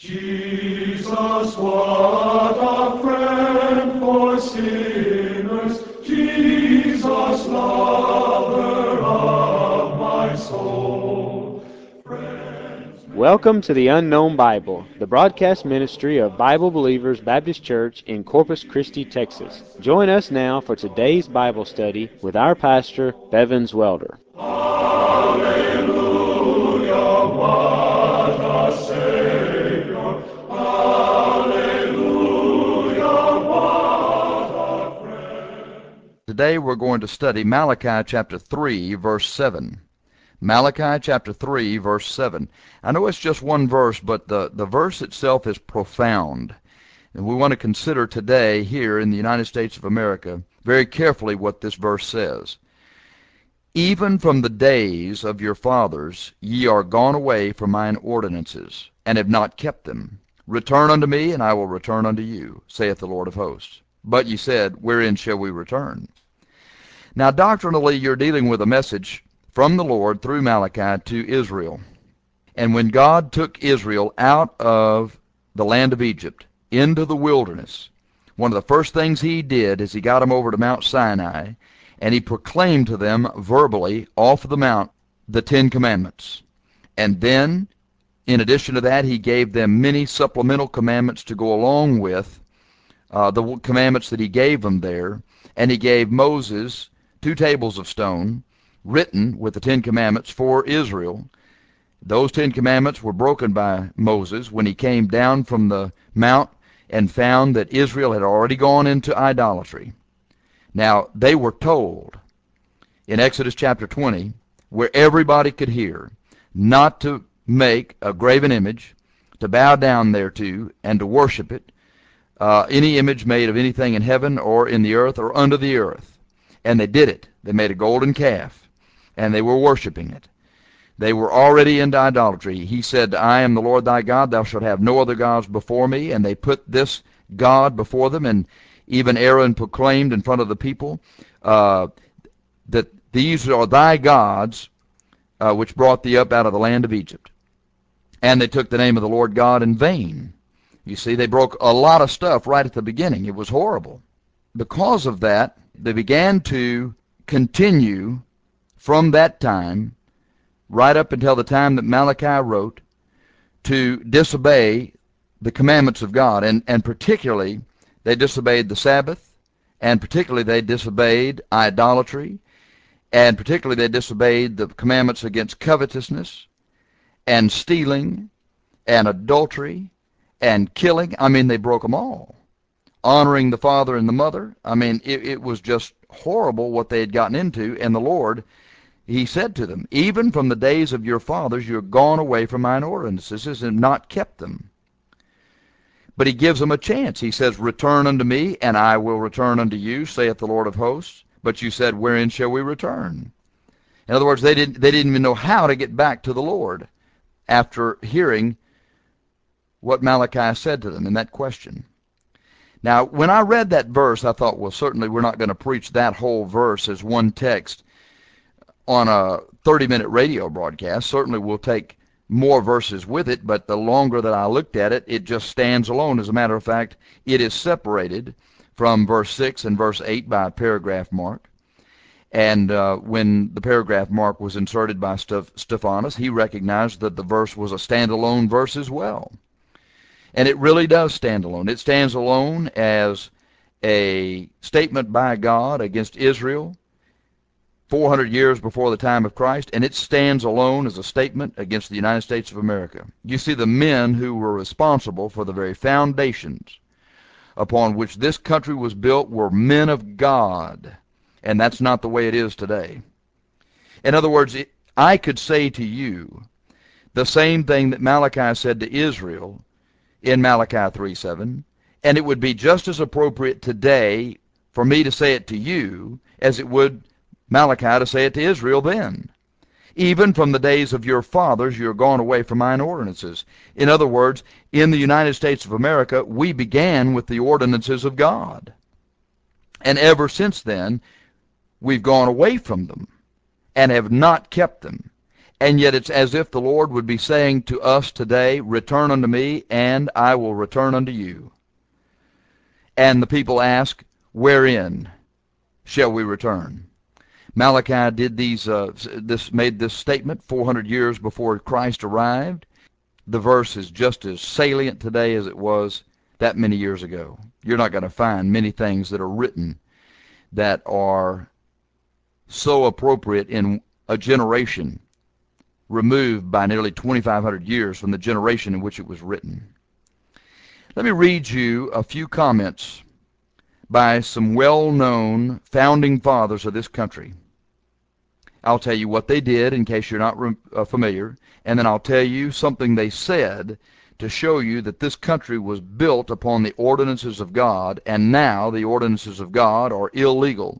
Jesus, what a friend for sinners, Jesus, lover of my soul. Welcome to the Unknown Bible, the broadcast ministry of Bible Believers Baptist Church in Corpus Christi, Texas. Join us now for today's Bible study with our pastor, Bevins Welder. Today we're going to study Malachi chapter 3, verse 7. Malachi chapter 3, verse 7. I know it's just one verse, but the verse itself is profound. And we want to consider today here in the United States of America very carefully what this verse says. Even from the days of your fathers ye are gone away from mine ordinances, and have not kept them. Return unto me, and I will return unto you, saith the Lord of hosts. But ye said, wherein shall we return? Now, doctrinally, you're dealing with a message from the Lord through Malachi to Israel. And when God took Israel out of the land of Egypt into the wilderness, one of the first things he did is he got them over to Mount Sinai, and he proclaimed to them verbally off of the mount the Ten Commandments. And then, in addition to that, he gave them many supplemental commandments to go along with the commandments that he gave them there. And he gave Moses 2 tables of stone written with the 10 commandments for Israel. Those 10 commandments were broken by Moses when he came down from the mount and found that Israel had already gone into idolatry. Now, they were told in Exodus chapter 20, where everybody could hear, not to make a graven image, to bow down thereto, and to worship it, any image made of anything in heaven or in the earth or under the earth. And they did it. They made a golden calf, and they were worshiping it. They were already into idolatry. He said, I am the Lord thy God, thou shalt have no other gods before me. And they put this God before them, and even Aaron proclaimed in front of the people that these are thy gods which brought thee up out of the land of Egypt. And they took the name of the Lord God in vain. You see, they broke a lot of stuff right at the beginning. It was horrible. Because of that, they began to continue from that time right up until the time that Malachi wrote to disobey the commandments of God. And particularly, they disobeyed the Sabbath, and particularly they disobeyed idolatry, and particularly they disobeyed the commandments against covetousness and stealing and adultery and killing. I mean, they broke them all. Honoring the father and the mother. I mean, it was just horrible what they had gotten into. And the Lord, he said to them, even from the days of your fathers you are gone away from mine ordinances and not kept them. But he gives them a chance. He says, return unto me, and I will return unto you, saith the Lord of hosts. But you said, wherein shall we return? In other words, they didn't even know how to get back to the Lord after hearing what Malachi said to them in that question. Now, when I read that verse, I thought, well, certainly we're not going to preach that whole verse as one text on a 30-minute radio broadcast. Certainly we'll take more verses with it, but the longer that I looked at it, it just stands alone. As a matter of fact, it is separated from verse 6 and verse 8 by a paragraph mark. And when the paragraph mark was inserted by Stephanus, he recognized that the verse was a standalone verse as well. And it really does stand alone. It stands alone as a statement by God against Israel 400 years before the time of Christ, and it stands alone as a statement against the United States of America. You see, the men who were responsible for the very foundations upon which this country was built were men of God, and that's not the way it is today. In other words, I could say to you the same thing that Malachi said to Israel in Malachi 3:7, and it would be just as appropriate today for me to say it to you as it would Malachi to say it to Israel then. Even from the days of your fathers you are gone away from mine ordinances. In other words, in the United States of America, we began with the ordinances of God. And ever since then, we've gone away from them and have not kept them. And yet it's as if the Lord would be saying to us today, return unto me, and I will return unto you. And the people ask, wherein shall we return? Malachi did made this statement 400 years before Christ arrived. The verse is just as salient today as it was that many years ago. You're not going to find many things that are written that are so appropriate in a generation removed by nearly 2,500 years from the generation in which it was written. Let me read you a few comments by some well-known founding fathers of this country. I'll tell you what they did in case you're not familiar, and then I'll tell you something they said to show you that this country was built upon the ordinances of God, and now the ordinances of God are illegal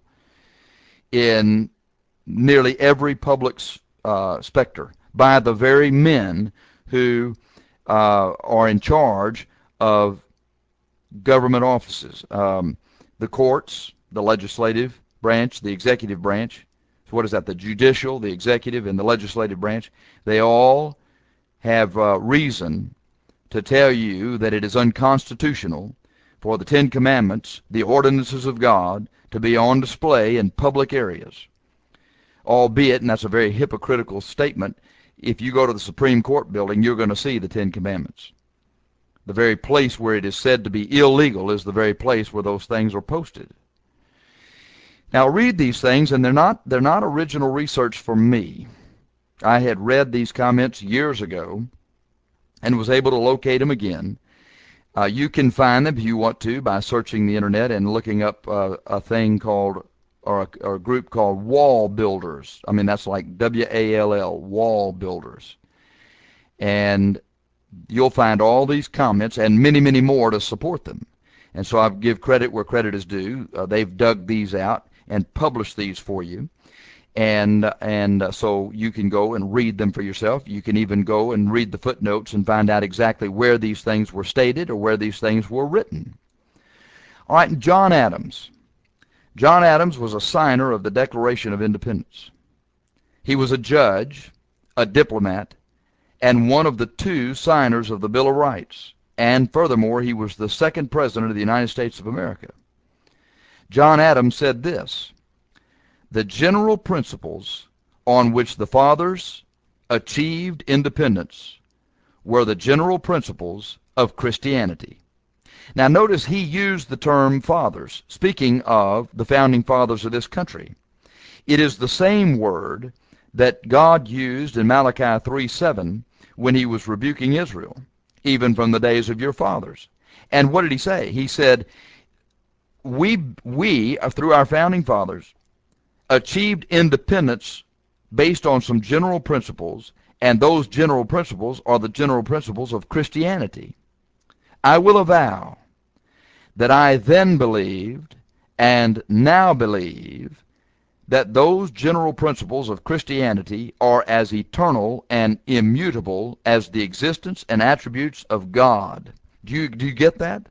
in nearly every public specter by the very men who are in charge of government offices. The courts, the legislative branch, the executive branch. So what is that? The judicial, the executive, and the legislative branch. They all have reason to tell you that it is unconstitutional for the Ten Commandments, the ordinances of God, to be on display in public areas. Albeit, and that's a very hypocritical statement, if you go to the Supreme Court building, you're going to see the Ten Commandments. The very place where it is said to be illegal is the very place where those things are posted. Now read these things, and they're not original research for me. I had read these comments years ago and was able to locate them again. You can find them if you want to by searching the internet and looking up a thing called, or a group called Wall Builders. I mean, that's like W-A-L-L, Wall Builders. And you'll find all these comments and many, many more to support them. And so I give credit where credit is due. They've dug these out and published these for you. And so you can go and read them for yourself. You can even go and read the footnotes and find out exactly where these things were stated or where these things were written. All right, John Adams. John Adams was a signer of the Declaration of Independence. He was a judge, a diplomat, and one of the two signers of the Bill of Rights. And furthermore, he was the second president of the United States of America. John Adams said this: the general principles on which the fathers achieved independence were the general principles of Christianity. Now notice he used the term fathers, speaking of the founding fathers of this country. It is the same word that God used in Malachi 3:7 when he was rebuking Israel, even from the days of your fathers. And what did he say? He said, we through our founding fathers, achieved independence based on some general principles, and those general principles are the general principles of Christianity. I will avow that I then believed and now believe that those general principles of Christianity are as eternal and immutable as the existence and attributes of God. Do you get that?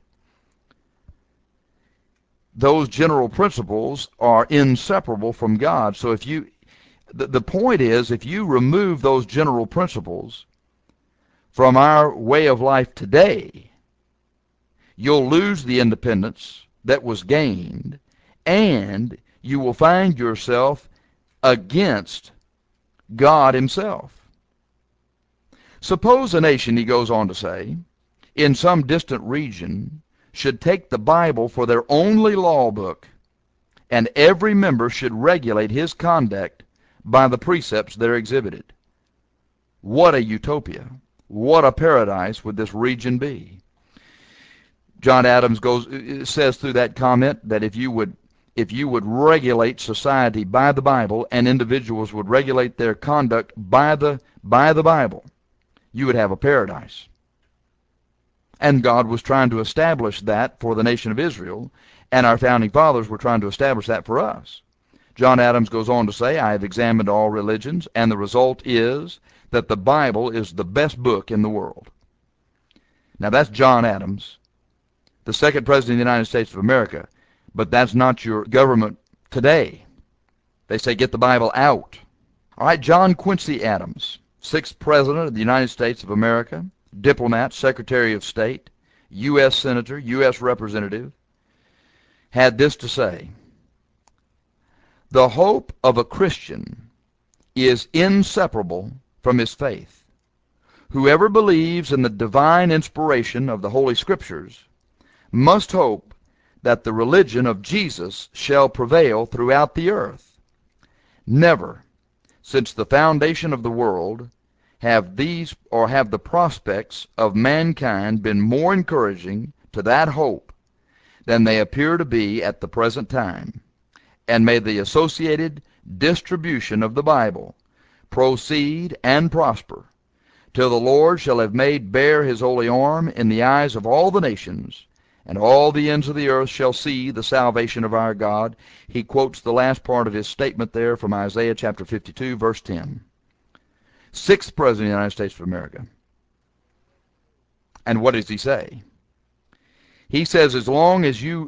Those general principles are inseparable from God. So if the point is, if you remove those general principles from our way of life today, you'll lose the independence that was gained, and you will find yourself against God himself. Suppose a nation, he goes on to say, in some distant region should take the Bible for their only law book, and every member should regulate his conduct by the precepts there exhibited. What a utopia! What a paradise would this region be! John Adams says through that comment that if you would regulate society by the Bible, and individuals would regulate their conduct by the Bible, you would have a paradise. And God was trying to establish that for the nation of Israel, and our founding fathers were trying to establish that for us. John Adams goes on to say, I have examined all religions, and the result is that the Bible is the best book in the world. Now that's John Adams, the second president of the United States of America, but that's not your government today. They say get the Bible out. All right, John Quincy Adams, 6th President of the United States of America, diplomat, Secretary of State, U.S. Senator, U.S. Representative, had this to say: "The hope of a Christian is inseparable from his faith. Whoever believes in the divine inspiration of the Holy Scriptures must hope that the religion of Jesus shall prevail throughout the earth. Never, since the foundation of the world, have the prospects of mankind been more encouraging to that hope than they appear to be at the present time. And may the associated distribution of the Bible proceed and prosper till the Lord shall have made bare his holy arm in the eyes of all the nations, and all the ends of the earth shall see the salvation of our God." He quotes the last part of his statement there from Isaiah chapter 52, verse 10. 6th President of the United States of America. And what does he say? He says, as long as you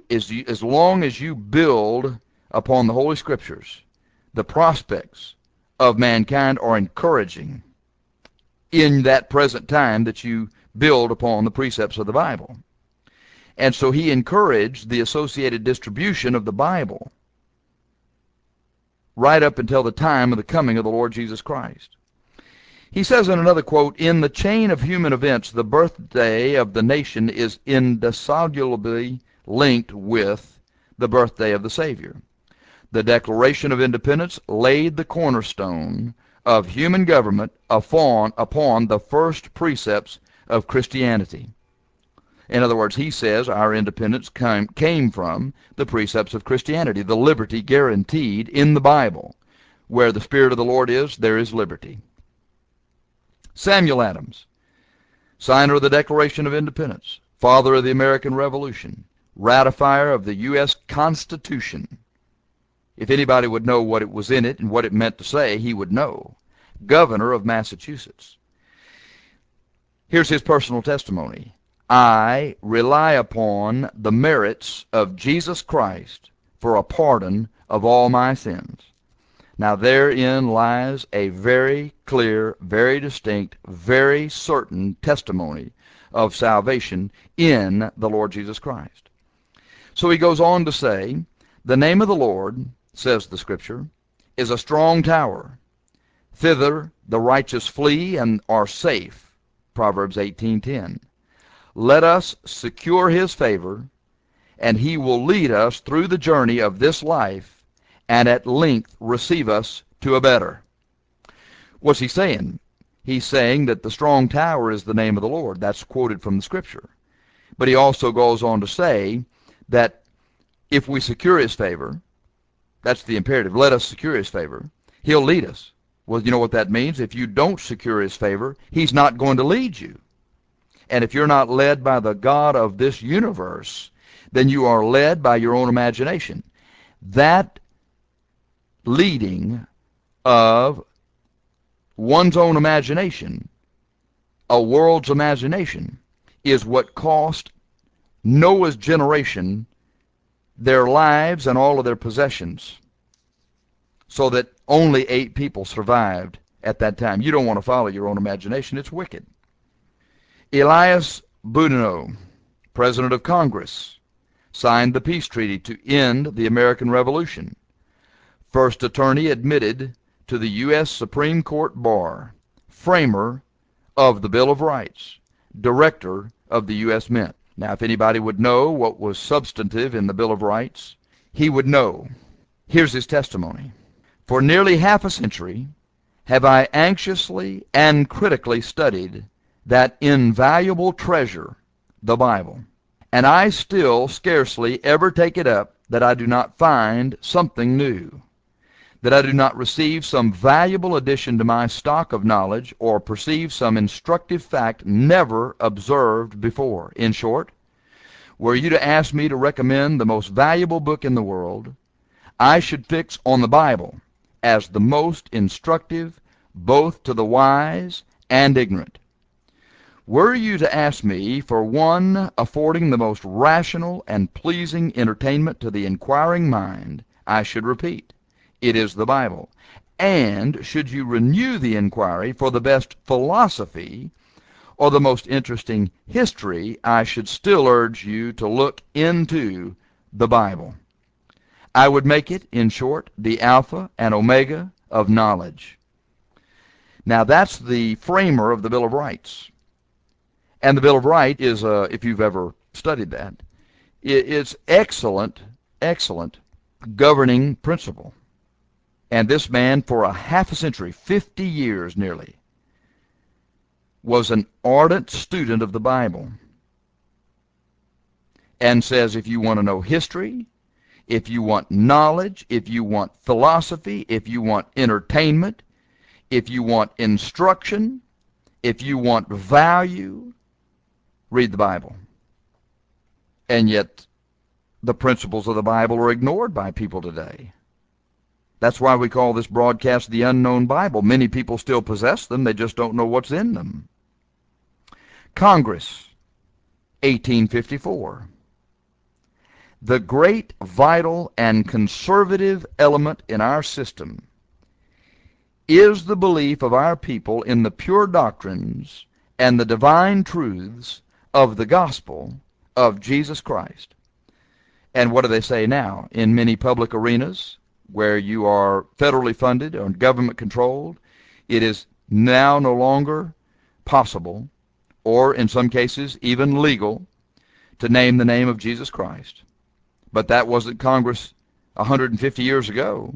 build upon the Holy Scriptures, the prospects of mankind are encouraging in that present time that you build upon the precepts of the Bible. And so he encouraged the associated distribution of the Bible right up until the time of the coming of the Lord Jesus Christ. He says in another quote, "In the chain of human events, the birthday of the nation is indissolubly linked with the birthday of the Savior. The Declaration of Independence laid the cornerstone of human government upon the first precepts of Christianity." In other words, he says our independence came from the precepts of Christianity, the liberty guaranteed in the Bible. Where the Spirit of the Lord is, there is liberty. Samuel Adams, signer of the Declaration of Independence, father of the American Revolution, ratifier of the U.S. Constitution. If anybody would know what it was in it and what it meant to say, he would know. Governor of Massachusetts. Here's his personal testimony. "I rely upon the merits of Jesus Christ for a pardon of all my sins." Now therein lies a very clear, very distinct, very certain testimony of salvation in the Lord Jesus Christ. So he goes on to say, "The name of the Lord," says the Scripture, "is a strong tower. Thither the righteous flee and are safe." Proverbs 18:10. Let us secure his favor, and he will lead us through the journey of this life and at length receive us to a better. What's he saying? He's saying that the strong tower is the name of the Lord. That's quoted from the Scripture. But he also goes on to say that if we secure his favor, that's the imperative, let us secure his favor, he'll lead us. Well, you know what that means? If you don't secure his favor, he's not going to lead you. And if you're not led by the God of this universe, then you are led by your own imagination. That leading of one's own imagination, a world's imagination, is what cost Noah's generation their lives and all of their possessions, so that only 8 people survived at that time. You don't want to follow your own imagination. It's wicked. Elias Boudinot, President of Congress, signed the peace treaty to end the American Revolution. First attorney admitted to the U.S. Supreme Court bar, framer of the Bill of Rights, director of the U.S. Mint. Now, if anybody would know what was substantive in the Bill of Rights, he would know. Here's his testimony. "For nearly half a century have I anxiously and critically studied that invaluable treasure, the Bible, and I still scarcely ever take it up that I do not find something new, that I do not receive some valuable addition to my stock of knowledge, or perceive some instructive fact never observed before. In short, were you to ask me to recommend the most valuable book in the world, I should fix on the Bible as the most instructive both to the wise and ignorant. Were you to ask me for one affording the most rational and pleasing entertainment to the inquiring mind, I should repeat, it is the Bible. And should you renew the inquiry for the best philosophy or the most interesting history, I should still urge you to look into the Bible. I would make it, in short, the Alpha and Omega of knowledge. Now that's the framer of the Bill of Rights. And the Bill of Rights is, if you've ever studied that, it's excellent, excellent governing principle. And this man, for a half a century, 50 years nearly, was an ardent student of the Bible, and says if you want to know history, if you want knowledge, if you want philosophy, if you want entertainment, if you want instruction, if you want value, read the Bible. And yet the principles of the Bible are ignored by people today. That's why we call this broadcast The Unknown Bible. Many people still possess them, they just don't know what's in them. Congress, 1854. The great, vital, and conservative element in our system is the belief of our people in the pure doctrines and the divine truths of the gospel of Jesus Christ. And what do they say now? In many public arenas where you are federally funded or government controlled, it is now no longer possible, or in some cases even legal, to name the name of Jesus Christ. But that wasn't Congress 150 years ago.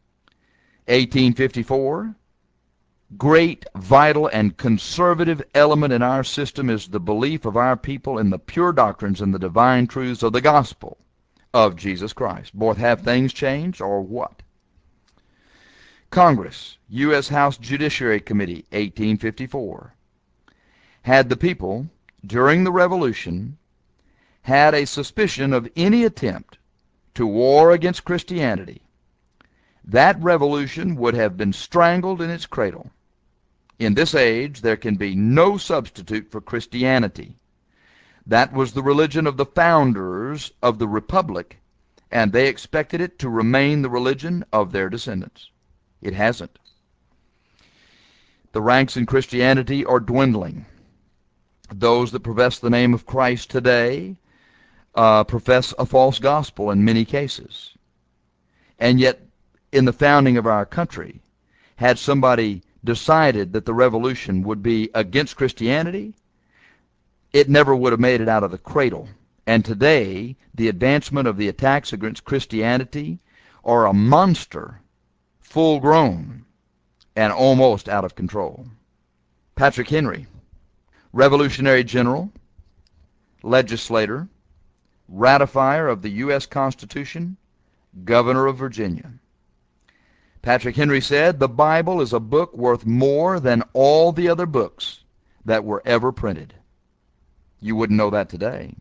1854, great, vital, and conservative element in our system is the belief of our people in the pure doctrines and the divine truths of the gospel of Jesus Christ. Boy, have things changed or what? Congress, U.S. House Judiciary Committee, 1854. Had the people, during the Revolution, had a suspicion of any attempt to war against Christianity, that revolution would have been strangled in its cradle. In this age, there can be no substitute for Christianity. That was the religion of the founders of the Republic, and they expected it to remain the religion of their descendants. It hasn't. The ranks in Christianity are dwindling. Those that profess the name of Christ today profess a false gospel in many cases. And yet, in the founding of our country, had somebody decided that the revolution would be against Christianity, it never would have made it out of the cradle. And today, the advancement of the attacks against Christianity are a monster, full grown, and almost out of control. Patrick Henry, Revolutionary General, legislator, ratifier of the U.S. Constitution, Governor of Virginia. Patrick Henry said, "The Bible is a book worth more than all the other books that were ever printed." You wouldn't know that today.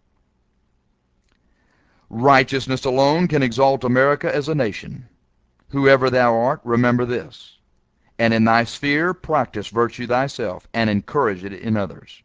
Righteousness alone can exalt America as a nation. Whoever thou art, remember this, and in thy sphere practice virtue thyself, and encourage it in others.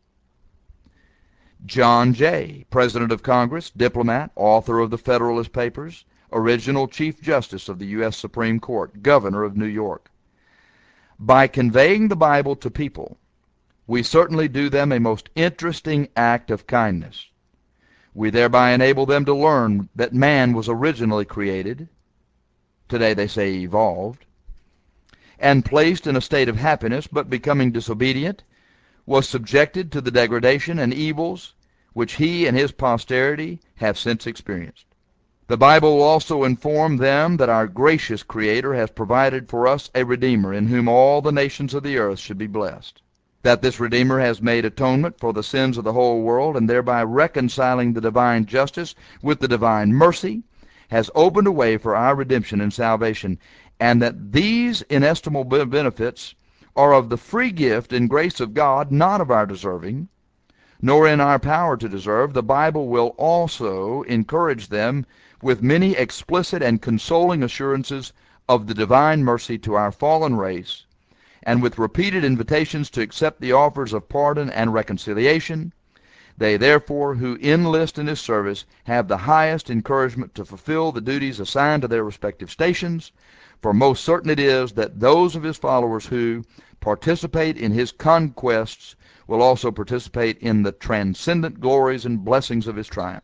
John Jay, President of Congress, diplomat, author of the Federalist Papers, original Chief Justice of the U.S. Supreme Court, Governor of New York. By conveying the Bible to people, we certainly do them a most interesting act of kindness. We thereby enable them to learn that man was originally created, today they say evolved, and placed in a state of happiness, but becoming disobedient, was subjected to the degradation and evils which he and his posterity have since experienced. The Bible will also inform them that our gracious Creator has provided for us a Redeemer in whom all the nations of the earth should be blessed, that this Redeemer has made atonement for the sins of the whole world, and thereby reconciling the divine justice with the divine mercy, has opened a way for our redemption and salvation, and that these inestimable benefits are of the free gift and grace of God, not of our deserving, nor in our power to deserve. The Bible will also encourage them with many explicit and consoling assurances of the divine mercy to our fallen race, and with repeated invitations to accept the offers of pardon and reconciliation They therefore who enlist in his service have the highest encouragement to fulfill the duties assigned to their respective stations, for most certain it is that those of his followers who participate in his conquests will also participate in the transcendent glories and blessings of his triumph.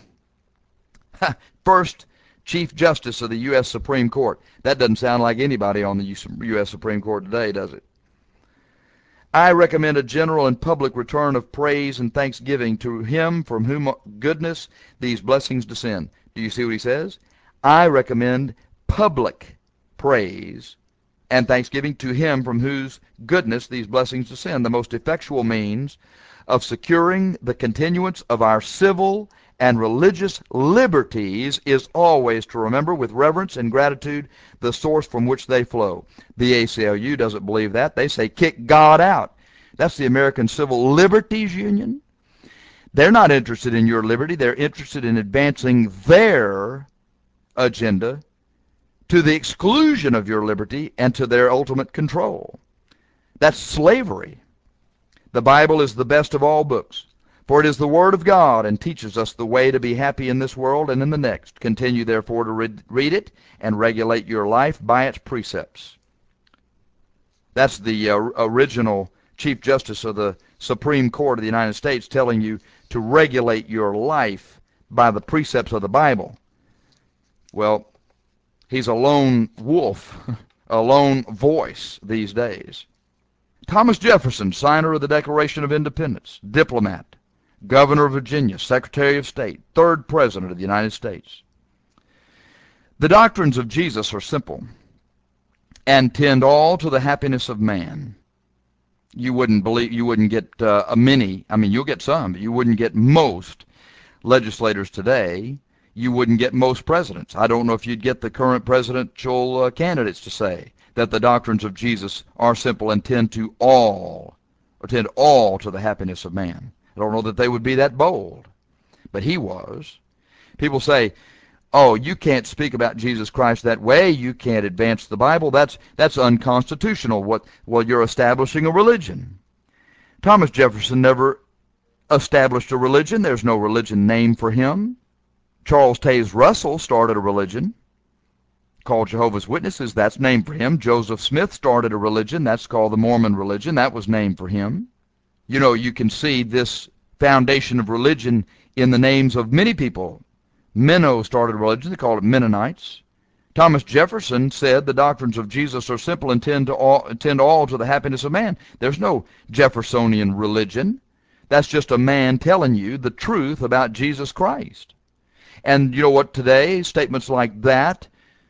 First Chief Justice of the U.S. Supreme Court. That doesn't sound like anybody on the U.S. Supreme Court today, does it? I recommend a general and public return of praise and thanksgiving to him from whom goodness these blessings descend. Do you see what he says? I recommend public praise and thanksgiving to him from whose goodness these blessings descend. The most effectual means of securing the continuance of our civil and religious liberties is always to remember with reverence and gratitude the source from which they flow. The ACLU doesn't believe that. They say kick God out. That's the American Civil Liberties Union. They're not interested in your liberty. They're interested in advancing their agenda to the exclusion of your liberty and to their ultimate control. That's slavery. The Bible is the best of all books, for it is the Word of God and teaches us the way to be happy in this world and in the next. Continue therefore to read it and regulate your life by its precepts. That's the original Chief Justice of the Supreme Court of the United States telling you to regulate your life by the precepts of the Bible. Well, he's a lone wolf, a lone voice these days. Thomas Jefferson, signer of the Declaration of Independence, diplomat, Governor of Virginia, Secretary of State, third President of the United States. The doctrines of Jesus are simple and tend all to the happiness of man. You wouldn't get you'll get some, but you wouldn't get most legislators today. You wouldn't get most presidents. I don't know if you'd get the current presidential candidates to say that the doctrines of Jesus are simple and tend all to the happiness of man. I don't know that they would be that bold, but he was. People say, oh, you can't speak about Jesus Christ that way. You can't advance the Bible. That's unconstitutional. Well, you're establishing a religion. Thomas Jefferson never established a religion. There's no religion named for him. Charles Taze Russell started a religion called Jehovah's Witnesses. That's named for him. Joseph Smith started a religion. That's called the Mormon religion. That was named for him. You know, you can see this foundation of religion in the names of many people. Minnow started a religion. They called it Mennonites. Thomas Jefferson said the doctrines of Jesus are simple and tend all to the happiness of man. There's no Jeffersonian religion. That's just a man telling you the truth about Jesus Christ. And you know what, today, statements like that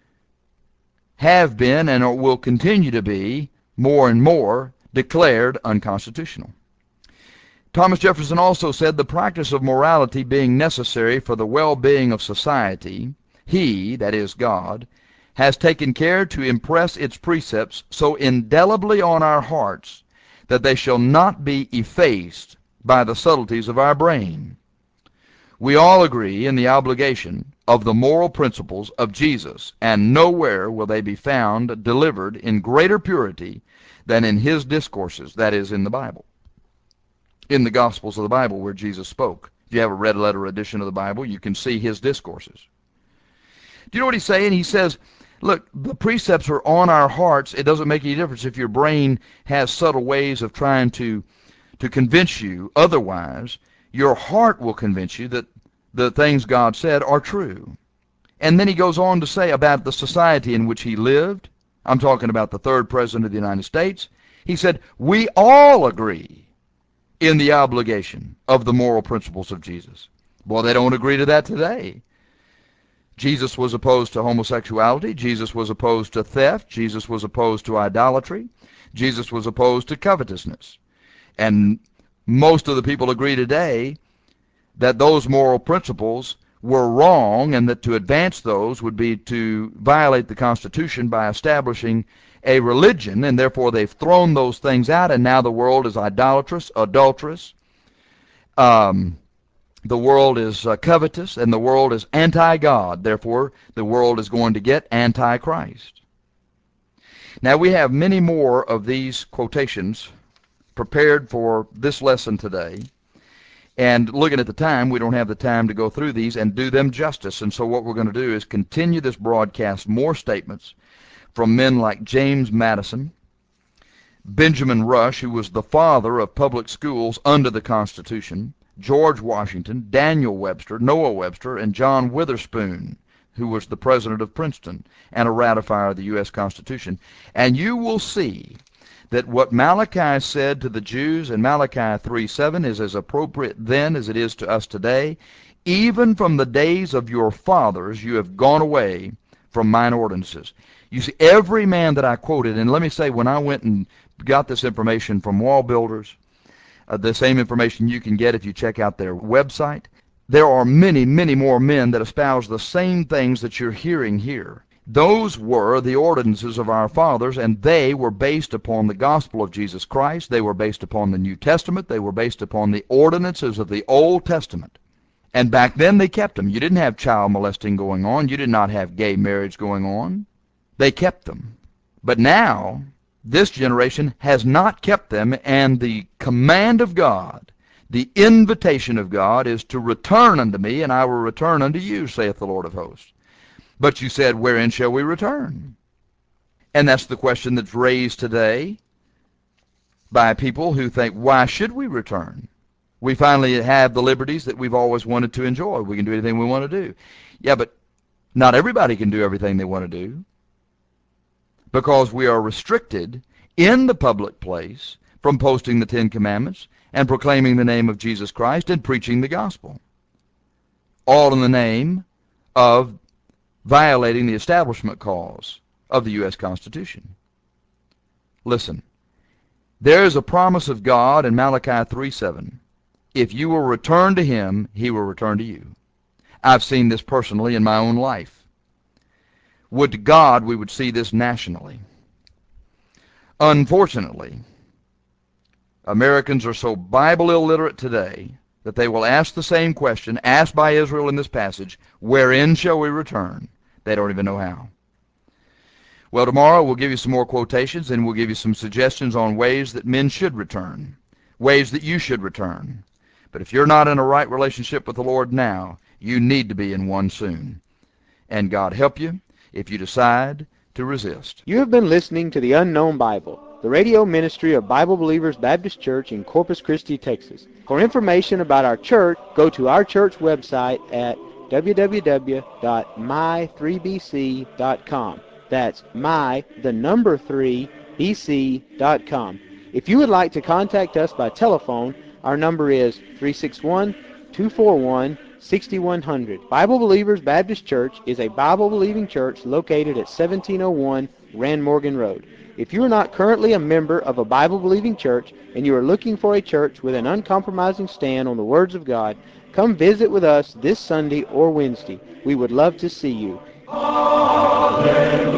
have been and will continue to be more and more declared unconstitutional. Thomas Jefferson also said the practice of morality being necessary for the well-being of society, he, that is God, has taken care to impress its precepts so indelibly on our hearts that they shall not be effaced by the subtleties of our brain. We all agree in the obligation of the moral principles of Jesus, and nowhere will they be found delivered in greater purity than in his discourses, that is, in the Bible. In the Gospels of the Bible where Jesus spoke. If you have a red letter edition of the Bible, you can see his discourses. Do you know what he's saying? He says, look, the precepts are on our hearts. It doesn't make any difference if your brain has subtle ways of trying to convince you otherwise. Your heart will convince you that the things God said are true. And then he goes on to say about the society in which he lived. I'm talking about the third President of the United States. He said, we all agree in the obligation of the moral principles of Jesus. Well, they don't agree to that today. Jesus was opposed to homosexuality. Jesus was opposed to theft. Jesus was opposed to idolatry. Jesus was opposed to covetousness. And most of the people agree today that those moral principles were wrong, and that to advance those would be to violate the Constitution by establishing a religion, and therefore they've thrown those things out, and now the world is idolatrous, adulterous, the world is covetous, and the world is anti-God. Therefore, the world is going to get anti-Christ. Now, we have many more of these quotations prepared for this lesson today. And looking at the time, we don't have the time to go through these and do them justice. And so what we're going to do is continue this broadcast, more statements from men like James Madison, Benjamin Rush, who was the father of public schools under the Constitution, George Washington, Daniel Webster, Noah Webster, and John Witherspoon, who was the president of Princeton and a ratifier of the U.S. Constitution. And you will see that what Malachi said to the Jews in Malachi 3:7 is as appropriate then as it is to us today. Even from the days of your fathers you have gone away from mine ordinances. You see, every man that I quoted, and let me say, when I went and got this information from Wall Builders, the same information you can get if you check out their website, there are many, many more men that espouse the same things that you're hearing here. Those were the ordinances of our fathers, and they were based upon the gospel of Jesus Christ. They were based upon the New Testament. They were based upon the ordinances of the Old Testament. And back then they kept them. You didn't have child molesting going on. You did not have gay marriage going on. They kept them. But now, this generation has not kept them, and the command of God, the invitation of God, is to return unto me, and I will return unto you, saith the Lord of hosts. But you said, wherein shall we return? And that's the question that's raised today by people who think, why should we return? We finally have the liberties that we've always wanted to enjoy. We can do anything we want to do. Yeah, but not everybody can do everything they want to do, because we are restricted in the public place from posting the Ten Commandments and proclaiming the name of Jesus Christ and preaching the gospel, all in the name of violating the establishment clause of the U.S. Constitution. Listen, there is a promise of God in Malachi 3:7. If you will return to him, he will return to you. I've seen this personally in my own life. Would to God we would see this nationally. Unfortunately, Americans are so Bible illiterate today that they will ask the same question asked by Israel in this passage, wherein shall we return? They don't even know how. Well, tomorrow we'll give you some more quotations, and we'll give you some suggestions on ways that men should return, ways that you should return. But if you're not in a right relationship with the Lord now, you need to be in one soon. And God help you if you decide to resist. You have been listening to The Unknown Bible, the radio ministry of Bible Believers Baptist Church in Corpus Christi, Texas. For information about our church, go to our church website at www.my3bc.com. That's my3bc.com. If you would like to contact us by telephone, our number is 361-241-6100. Bible Believers Baptist Church is a Bible-believing church located at 1701 Rand Morgan Road. If you are not currently a member of a Bible-believing church and you are looking for a church with an uncompromising stand on the words of God, come visit with us this Sunday or Wednesday. We would love to see you. Hallelujah.